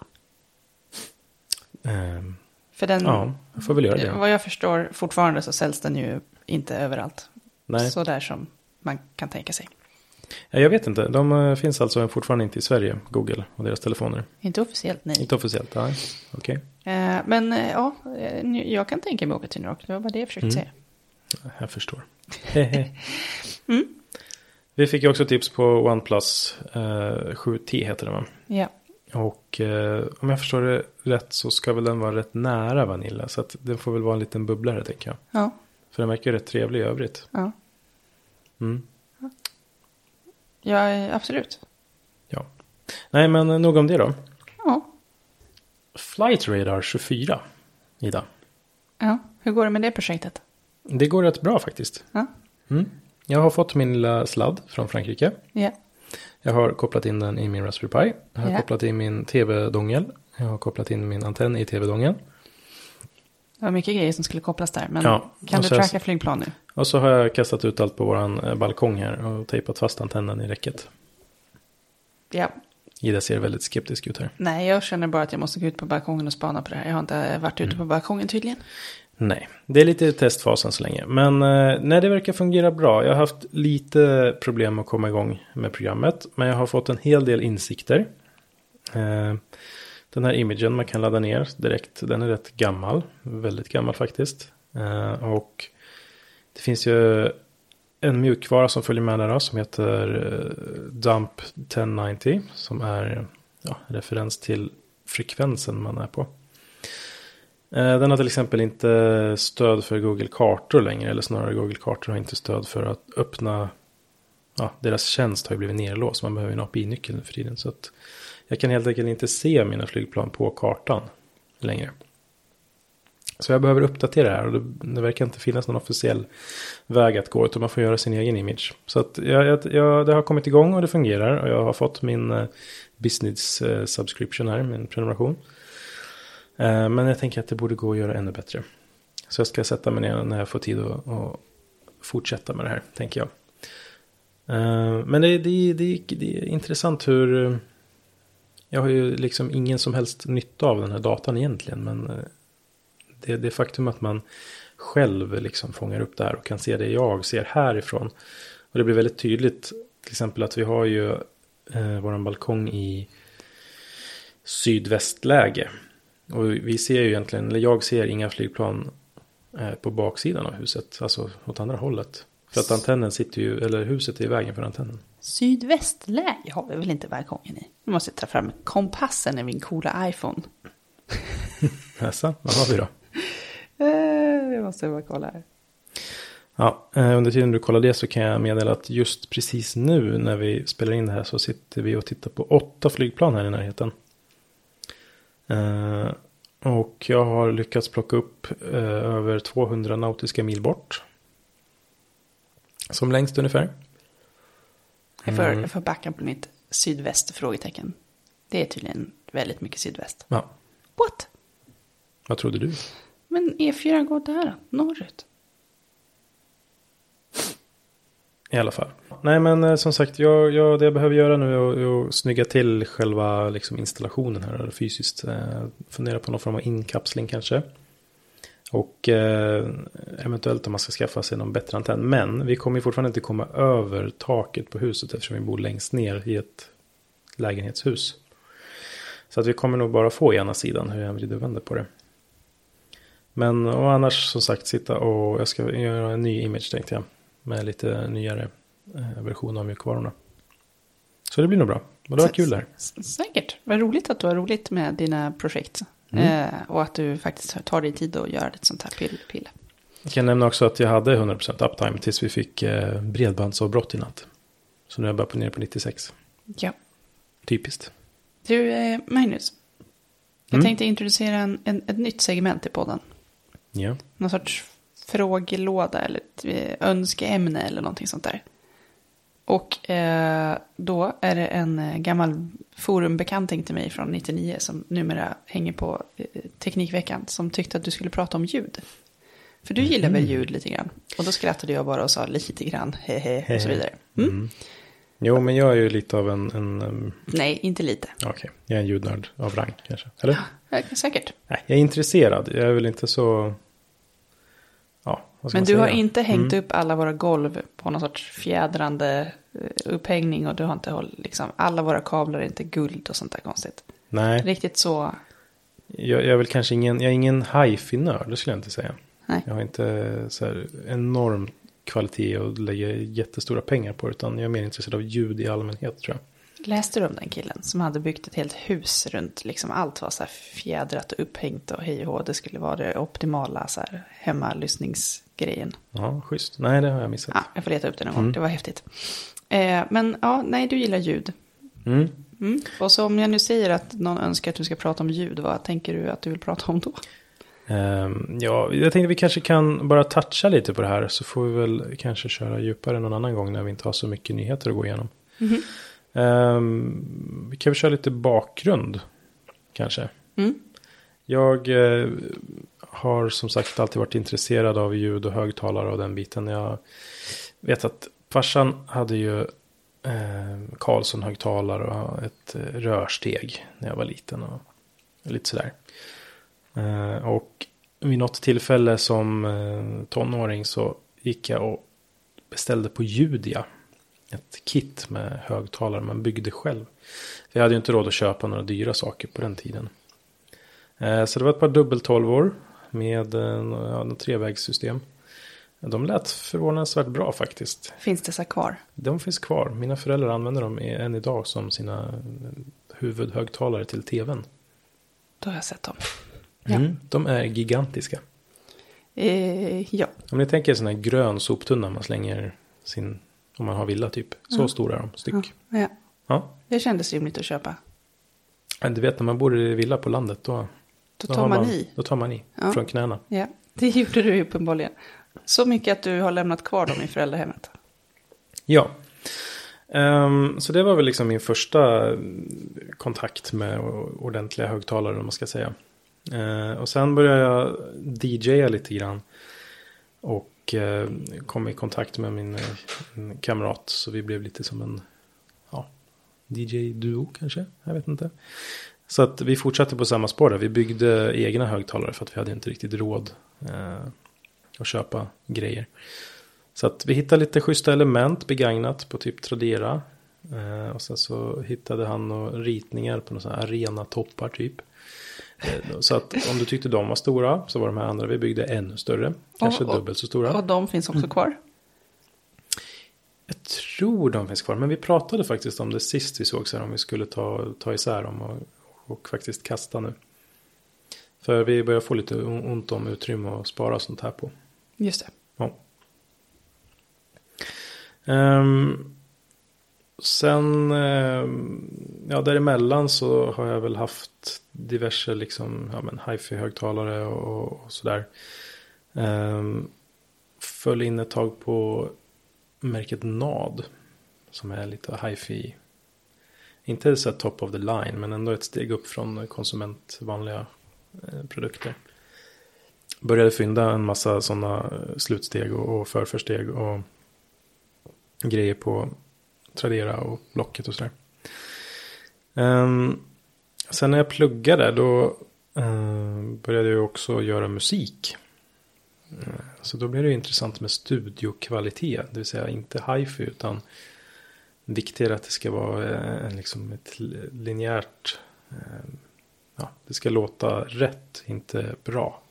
För den, ja, jag får väl göra det. Vad jag förstår fortfarande så säljs den ju inte överallt. Nej. Så där som man kan tänka sig. Ja, jag vet inte, de finns alltså fortfarande inte i Sverige, Google och deras telefoner. Inte officiellt, nej. Inte officiellt, nej. Okej. Men ja, jag kan tänka mig att åka till New York. Det var bara det jag försökte säga. Jag förstår. Vi fick ju också tips på OnePlus 7T heter det, va? Ja. Och om jag förstår det rätt så ska väl den vara rätt nära Vanilla. Så att den får väl vara en liten bubblare, tänker jag. Ja. För den verkar ju rätt trevlig i övrigt. Ja. Ja, absolut. Ja. Nej, men nog om det då. Ja. Flight Radar 24, Ida. Ja, hur går det med det projektet? Det går rätt bra faktiskt. Ja. Jag har fått min lilla sladd från Frankrike. Ja. Jag har kopplat in den i min Raspberry Pi. Jag har kopplat in min tv-dongel. Jag har kopplat in min antenn i tv-dongeln. Det var mycket grejer som skulle kopplas där. Men kan du tracka flygplan nu? Och så har jag kastat ut allt på våran balkong här och tejpat fast antennen i räcket. Ja. Ida ser väldigt skeptisk ut här. Nej, jag känner bara att jag måste gå ut på balkongen och spana på det här. Jag har inte varit ute på balkongen tydligen. Nej, det är lite i testfasen så länge. Men nej, det verkar fungera bra. Jag har haft lite problem att komma igång med programmet. Men jag har fått en hel del insikter. Den här imagen man kan ladda ner direkt, den är rätt gammal. Väldigt gammal faktiskt. Och det finns ju en mjukvara som följer med där då, som heter Dump 1090. Som är referens till frekvensen man är på. Den har till exempel inte stöd för Google Kartor längre. Eller snarare Google Kartor har inte stöd för att öppna. Ja, deras tjänst har ju blivit nerlåst. Man behöver en API-nyckel nu för tiden. Så att jag kan helt enkelt inte se mina flygplan på kartan längre. Så jag behöver uppdatera det här. Och det verkar inte finnas någon officiell väg att gå. Utan man får göra sin egen image. Så att det har kommit igång och det fungerar. Och jag har fått min business subscription här. Min prenumeration. Men jag tänker att det borde gå att göra ännu bättre. Så jag ska sätta mig ner när jag får tid att fortsätta med det här, tänker jag. Men det är intressant hur. Jag har ju liksom ingen som helst nytta av den här datan egentligen. Men det faktum att man själv liksom fångar upp det här och kan se det jag ser härifrån. Och det blir väldigt tydligt till exempel att vi har ju våran balkong i sydvästläge. Och vi ser ju egentligen, eller jag ser inga flygplan på baksidan av huset. Alltså åt andra hållet. För att antennen sitter ju, eller huset är i vägen för antennen. Sydvästläge har vi väl inte balkongen i? Nu måste jag ta fram kompassen i min coola iPhone. Näsa, vad har vi då? Det måste jag bara kolla här. Ja, under tiden du kollar det så kan jag meddela att just precis nu när vi spelar in det här så sitter vi och tittar på 8 flygplan här i närheten. Och jag har lyckats plocka upp över 200 nautiska mil bort. Som längst ungefär. Jag får backa på mitt sydväst frågetecken. Det är tydligen väldigt mycket sydväst. Ja. What? Vad trodde du? Men E4 går där, norrut. I alla fall. Nej, men som sagt, det jag behöver göra nu är att snygga till själva liksom, installationen här. Eller fysiskt. Fundera på någon form av inkapsling kanske. Och eventuellt om man ska skaffa sig någon bättre antenn. Men vi kommer fortfarande inte komma över taket på huset eftersom vi bor längst ner i ett lägenhetshus. Så att vi kommer nog bara få ena sidan hur jag vrider och vänder på det. Men och annars som sagt sitta och jag ska göra en ny image tänkte jag. Med lite nyare version av mjukvarorna. Så det blir nog bra. Och det var kul där. Säkert. Vad roligt att du har roligt med dina projekt. Och att du faktiskt tar dig tid att göra ett sånt här pille. Jag kan nämna också att jag hade 100% uptime tills vi fick bredbandsavbrott i natt. Så nu är jag bara ner på 96. Ja. Typiskt. Du, Magnus. Jag tänkte introducera ett nytt segment i podden. Ja. Någon sorts frågelåda eller ett önskeämne eller någonting sånt där. Och då är det en gammal forumbekanting till mig från 99 som numera hänger på Teknikveckan som tyckte att du skulle prata om ljud. För du gillar väl ljud lite grann? Och då skrattade jag bara och sa lite grann, hehe, och så vidare. Jo, men jag är ju lite av en... Nej, inte lite. Okej, jag är en ljudnörd av rang kanske. Eller? Ja, säkert. Nej, jag är intresserad. Jag är väl inte så... Ja, men du har inte hängt upp alla våra golv på någon sorts fjädrande upphängning och du har inte hållit, liksom, alla våra kablar är inte guld och sånt där konstigt. Nej. Riktigt så... Jag är väl kanske jag är ingen hi-fi-nörd, det skulle jag inte säga. Nej. Jag har inte så här enorm kvalitet och lägger jättestora pengar på det, utan jag är mer intresserad av ljud i allmänhet, tror jag. Läste du om den killen som hade byggt ett helt hus runt, liksom allt var så här fjädrat och upphängt och hej och hå, det skulle vara det optimala så här hemmalyssningsgrejen. Ja, schysst. Nej, det har jag missat. Ja, jag får leta upp det någon gång, det var häftigt. Men ja, nej, du gillar ljud. Och så om jag nu säger att någon önskar att du ska prata om ljud, vad tänker du att du vill prata om då? Ja, jag tänkte vi kanske kan bara toucha lite på det här, så får vi väl kanske köra djupare någon annan gång när vi inte har så mycket nyheter att gå igenom. Vi kan väl köra lite bakgrund kanske. Jag har som sagt alltid varit intresserad av ljud och högtalare och den biten. Jag vet att farsan hade ju Carlson högtalare och ett rörsteg när jag var liten och lite sådär. Och vid något tillfälle som tonåring så gick jag och beställde på Judia ett kit med högtalare man byggde själv. För jag hade ju inte råd att köpa några dyra saker på den tiden. Så det var ett par dubbeltolvor med en trevägssystem. De lät förvånansvärt bra faktiskt. Finns det så kvar? De finns kvar. Mina föräldrar använder dem än idag som sina huvudhögtalare till tvn. Då har jag sett dem. Ja. De är gigantiska. Ja. Om ni tänker sån här grön soptunna man slänger om man har villa typ. Så stora är de, styck. Ja. Det kändes rimligt att köpa. Du vet när man bor i villa på landet då tar man i. Då tar man i från knäna. Ja, det gjorde du uppenbarligen. Så mycket att du har lämnat kvar dem i föräldrahemmet. Ja. Så det var väl liksom min första kontakt med ordentliga högtalare om man ska säga. Och sen började jag DJa lite grann. Och kom i kontakt med min kamrat. Så vi blev lite som en DJ-duo kanske. Jag vet inte. Så att vi fortsatte på samma spår där. Vi byggde egna högtalare för att vi hade inte riktigt råd att köpa grejer. Så att vi hittade lite schyssta element begagnat på typ Tradera. Och sen så hittade han några ritningar på några sådana arena-toppar typ. Så att om du tyckte de var stora så var de här andra vi byggde ännu större. Kanske dubbelt så stora. Och de finns också kvar? Jag tror de finns kvar. Men vi pratade faktiskt om det sist vi såg så här, om vi skulle ta isär dem och faktiskt kasta nu. För vi börjar få lite ont om utrymme och spara sånt här på. Just det. Ja. Sen däremellan så har jag väl haft diverse liksom, hi-fi-högtalare och sådär. Föll in ett tag på märket NAD som är lite hi-fi. Inte så top of the line men ändå ett steg upp från konsumentvanliga produkter. Började fynda en massa sådana slutsteg och försteg och grejer på Tradera och Blocket och sådär. Sen när jag pluggade då började jag också göra musik. Så då blev det intressant med studiokvalitet. Det vill säga inte hi-fi utan viktigare att det ska vara liksom ett linjärt. Det ska låta rätt, inte bra.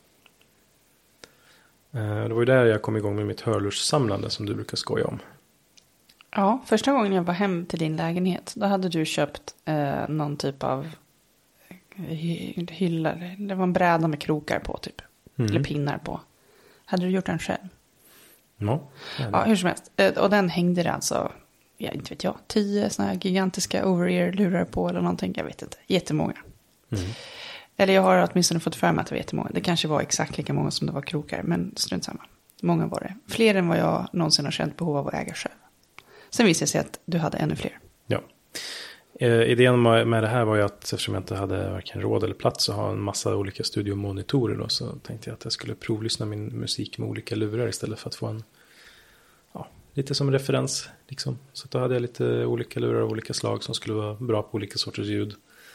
Det var ju där jag kom igång med mitt hörlurssamlande som du brukar skoja om. Ja, första gången jag var hem till din lägenhet, då hade du köpt någon typ av hylla. Det var en bräda med krokar på typ. Eller pinnar på. Hade du gjort den själv? No. Ja, hur som helst. Och den hängde det alltså, ja, inte vet jag, 10 såna här gigantiska over-ear-lurar på eller någonting. Jag vet inte. Jättemånga. Eller jag har åtminstone fått för mig att det var jättemånga. Det kanske var exakt lika många som det var krokar, men strunt samma. Många var det. Fler än vad jag någonsin har känt behov av att äga själv. Sen visade det sig att du hade ännu fler. Ja. Idén med det här var ju att eftersom jag inte hade varken råd eller plats att ha en massa olika studiomonitorer då, så tänkte jag att jag skulle provlyssna min musik med olika lurar istället för att få en, ja, lite som referens liksom. Så då hade jag lite olika lurar av olika slag som skulle vara bra på olika sorters ljud.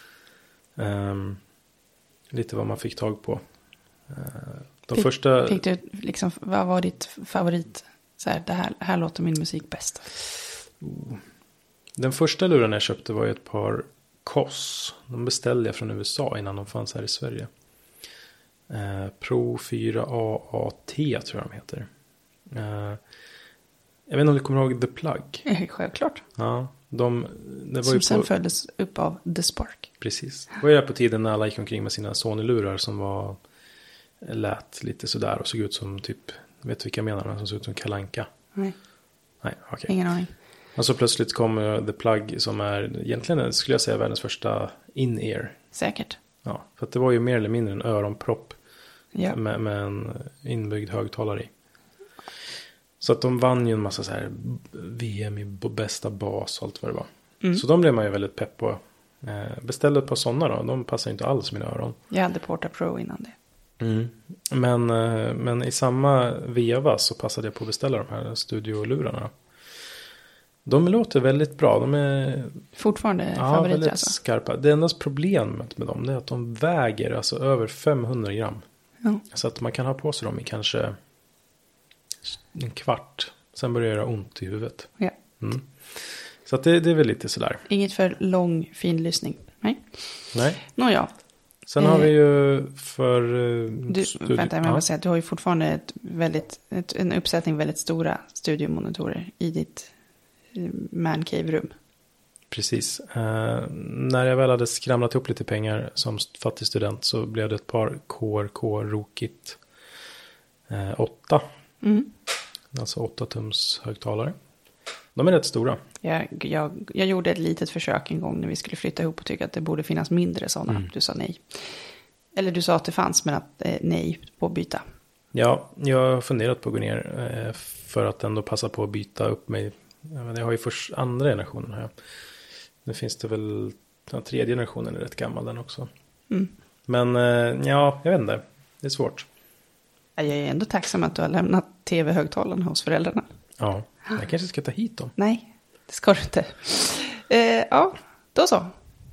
Lite vad man fick tag på. Fick du liksom, vad var ditt favorit? Så här, det här låter min musik bäst. Den första luren jag köpte var ju ett par KOS. De beställde jag från USA innan de fanns här i Sverige. Pro 4AAT tror jag de heter. Jag vet inte om du kommer ihåg The Plug. Självklart. Ja, det var som ju sen följdes upp av The Spark. Precis. Det var ju på tiden när alla gick omkring med sina Sony-lurar som lät lite sådär och såg ut som typ, vet du vilka jag menar, som såg ut som Kalanka. Nej, okej. Ingen aning. Och så plötsligt kom The Plug som är egentligen, skulle jag säga, världens första in-ear. Säkert. Ja, för att det var ju mer eller mindre en öronpropp ja. med en inbyggd högtalare i. Så att de vann ju en massa så här VM i bästa bas och allt vad det var. Så de blev man ju väldigt pepp på. Beställde ett par sådana då, de passar inte alls mina öron. Jag hade Porta Pro innan det. Men i samma veva så passade jag på att beställa de här studiolurarna. De låter väldigt bra. De är fortfarande favoriter väldigt alltså. Skarpa. Det enda problemet med dem är att de väger alltså över 500 gram. Ja. Så att man kan ha på sig dem i kanske en kvart. Sen börjar det göra ont i huvudet. Ja. Så att det är väl lite sådär. Inget för lång fin lyssning. Nej. Nåja. Sen har vi ju för... Vänta, jag måste säga att du har ju fortfarande en uppsättning väldigt stora studiomonitorer i ditt mancave-rum. Precis. När jag väl hade skramlat ihop lite pengar som fattig student så blev det ett par KRK Rokit 8. Alltså 8 tums högtalare. De är rätt stora. Jag gjorde ett litet försök en gång när vi skulle flytta ihop och tycka att det borde finnas mindre sådana. Du sa nej. Eller du sa att det fanns men att nej på att byta. Ja, jag har funderat på att gå ner för att ändå passa på att byta upp mig. Jag har ju först andra generationen här. Nu finns det väl, tredje generationen är rätt gammal den också. Men jag vet inte. Det är svårt. Jag är ändå tacksam att du har lämnat tv-högtalarna hos föräldrarna. Ja, jag kanske ska ta hit dem. Nej, det ska du inte. Ja, då så.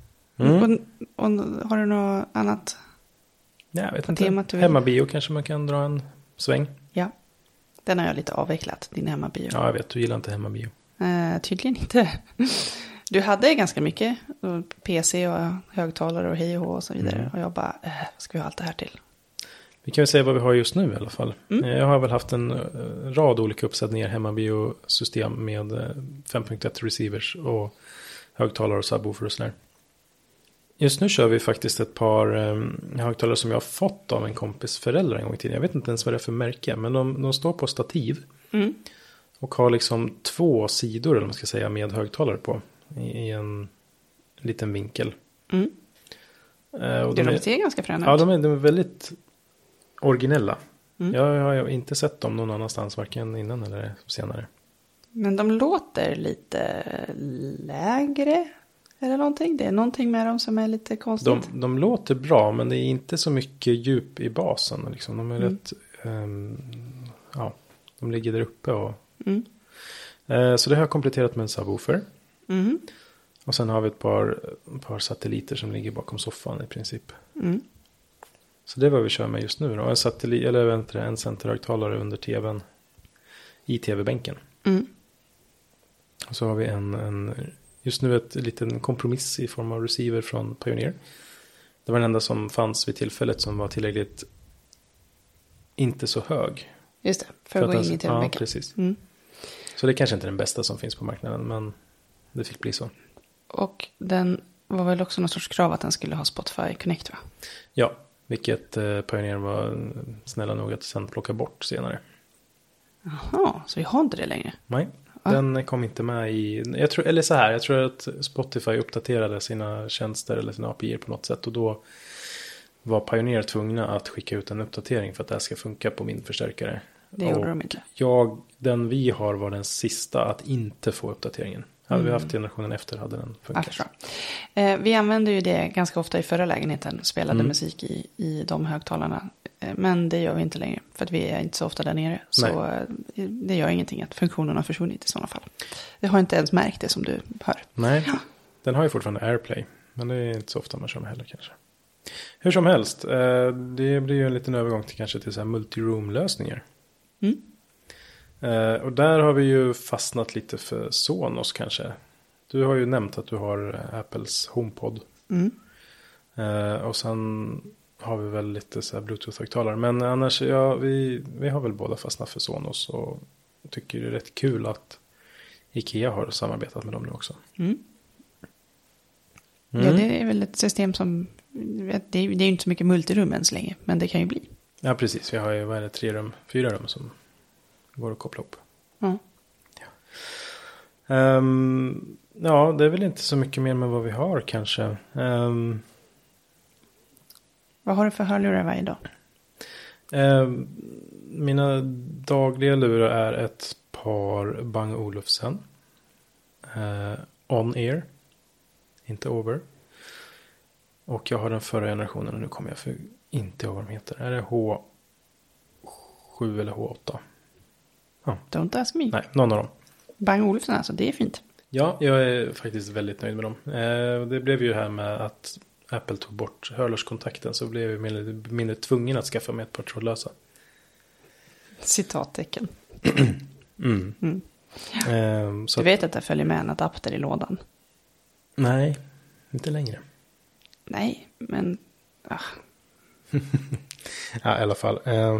Och har du något annat? Jag vet inte. Hemmabio kanske man kan dra en sväng. Ja, den har jag lite avvecklat, din hemmabio. Ja, jag vet. Du gillar inte hemmabio. Tydligen inte. Du hade ganska mycket PC och högtalare och hej och hå och så vidare. Och jag bara, vad ska vi ha allt det här till? Vi kan väl säga vad vi har just nu i alla fall. Jag har väl haft en rad olika uppsättningar hemmabio-system med 5.1 receivers och högtalare och subwoofer och sådär. Just nu kör vi faktiskt ett par högtalare som jag har fått av en kompis föräldrar en gång i tiden. Jag vet inte ens vad det är för märke, men de står på stativ. Och har liksom 2 sidor, eller man ska säga, med högtalare på. I en liten vinkel. Och de ser ganska fräna ut. Ja, de är väldigt originella. Jag har inte sett dem någon annanstans, varken innan eller senare. Men de låter lite lägre eller någonting. Det är någonting med dem som är lite konstigt. De låter bra, men det är inte så mycket djup i basen. Liksom. De är rätt... de ligger där uppe. Och, så det har jag kompletterat med en subwoofer. Och sen har vi ett par satelliter som ligger bakom soffan i princip. Så det är vad vi kör med just nu då. En centerhögtalare under tvn i tv-bänken. Och så har vi just nu ett liten kompromiss i form av receiver från Pioneer. Det var den enda som fanns vid tillfället som var tillräckligt inte så hög. Just det, för att gå in i tv-bänken. Ja, precis. Så det är kanske inte den bästa som finns på marknaden, men det fick bli så. Och den var väl också någon sorts krav att den skulle ha Spotify Connect, va? Ja, vilket Pioneer var snälla nog att sen plocka bort senare. Jaha, så vi har inte det längre? Nej, den kom inte med i... Jag tror att Spotify uppdaterade sina tjänster eller sina API på något sätt. Och då var Pioneer tvungna att skicka ut en uppdatering för att det här ska funka på min förstärkare. Det gjorde de inte. Den vi har var den sista att inte få uppdateringen. Hade vi haft generationen efter hade den funkat. Vi använde ju det ganska ofta i förra lägenheten. Spelade musik i de högtalarna. Men det gör vi inte längre. För att vi är inte så ofta där nere. Så det gör ingenting att funktionen har försvunnit i sådana fall. Jag har inte ens märkt det som du hör. Nej, den har ju fortfarande AirPlay. Men det är inte så ofta man kör med heller kanske. Hur som helst. Det blir ju en liten övergång till kanske till så här multiroom-lösningar. Och där har vi ju fastnat lite för Sonos kanske. Du har ju nämnt att du har Apples HomePod. Och sen har vi väl lite så här Bluetooth-högtalare. Men annars, vi har väl båda fastnat för Sonos. Och tycker det är rätt kul att IKEA har samarbetat med dem nu också. Ja, det är väl ett system som... Det är ju inte så mycket multirum än så länge. Men det kan ju bli. Ja, precis. Vi har ju 4 rum som går att koppla upp. Ja, det är väl inte så mycket mer med vad vi har kanske. Vad har du för hörlurar varje dag? Mina dagliga lurar är ett par Bang & Olufsen. On Ear. Inte Over. Och jag har den förra generationen och nu kommer jag inte ihåg vad de heter. Är det H7 eller H8? Ja. Don't ask me. Nej, någon av dem. Bang & Olufsen alltså, det är fint. Ja, jag är faktiskt väldigt nöjd med dem. Det blev ju här med att Apple tog bort hörlurskontakten så blev jag mindre tvungen att skaffa mig ett par trådlösa. Citattecken. Så du vet att det följer med en adapter i lådan? Nej, inte längre. Nej, men... Ja, i alla fall.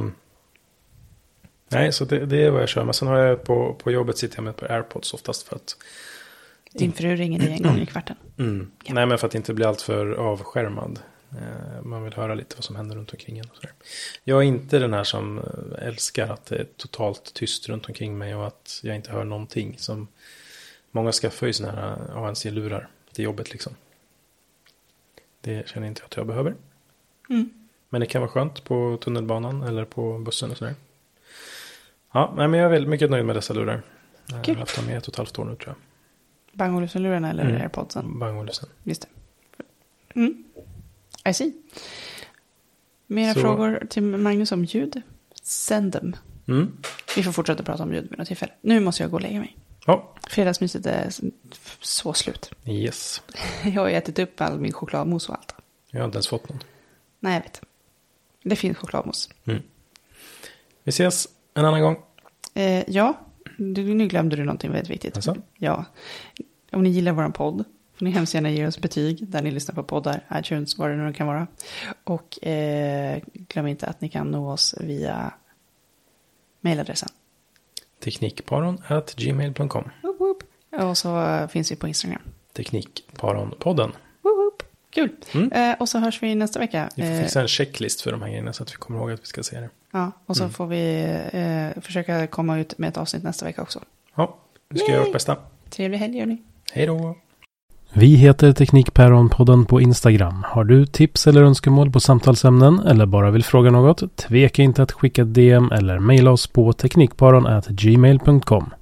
Nej, så det är vad jag kör. Men sen har jag på jobbet sitter jag med ett par AirPods oftast för att... Din fru ringer dig en gång i kvarten. Ja. Nej, men för att inte bli allt för avskärmad. Man vill höra lite vad som händer runt omkring en. Och så där. Jag är inte den här som älskar att det är totalt tyst runt omkring mig och att jag inte hör någonting. Som många skaffar ju såna här ANC-lurar till jobbet liksom. Det känner inte jag att jag behöver. Men det kan vara skönt på tunnelbanan eller på bussen och sådär. Ja, men jag är väldigt mycket nöjd med dessa lurar. Jag har haft dem i 1,5 år nu tror jag. Bang & Olufsen-lurarna eller AirPodsen? Bang & Olufsen. Just det. I see. Mera frågor till Magnus om ljud? Send them. Vi får fortsätta prata om ljud vid något tillfälle. Nu måste jag gå och lägga mig. Ja. Fredagsmyset är så slut. Yes. Jag har ätit upp all min chokladmousse och allt. Jag har inte ens fått någon. Nej, jag vet. Det finns chokladmousse. Vi ses en annan gång. Ja, nu glömde du någonting väldigt viktigt. Alltså? Ja. Om ni gillar vår podd får ni hemskt gärna ge oss betyg där ni lyssnar på poddar, iTunes, vad det nu kan vara. Och glöm inte att ni kan nå oss via mailadressen. Teknikparon@gmail.com. Och så finns vi på Instagram. Teknikparonpodden. Kul. Och så hörs vi nästa vecka. Vi får fixa en checklist för de här grejerna så att vi kommer ihåg att vi ska se det. Ja, och så får vi försöka komma ut med ett avsnitt nästa vecka också. Ja, vi ska göra vårt bästa. Trevlig helg, gör ni. Hej då. Vi heter Teknikpäronpodden på Instagram. Har du tips eller önskemål på samtalsämnen eller bara vill fråga något? Tveka inte att skicka DM eller mejla oss på teknikparon@gmail.com.